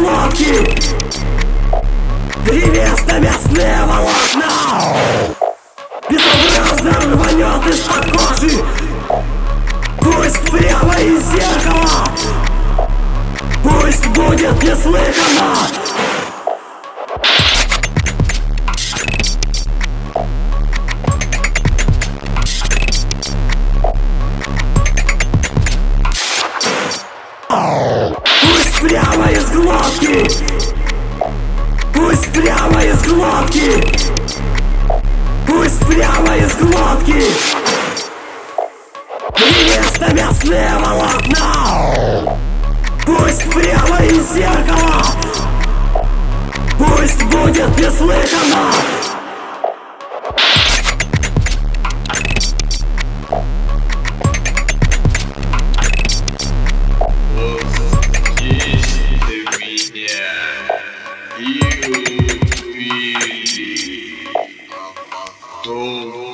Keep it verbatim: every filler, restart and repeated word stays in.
глотки, древесно-мясные волокна. Безобразно рванет из-под кожи, пусть прямо из зеркала, пусть будет неслыханно. Пусть прямо из глотки, пусть прямо из глотки, пусть прямо из глотки, древесно-мясные волокна. Пусть прямо из зеркала, пусть будет неслыханно. И увидишь, а потом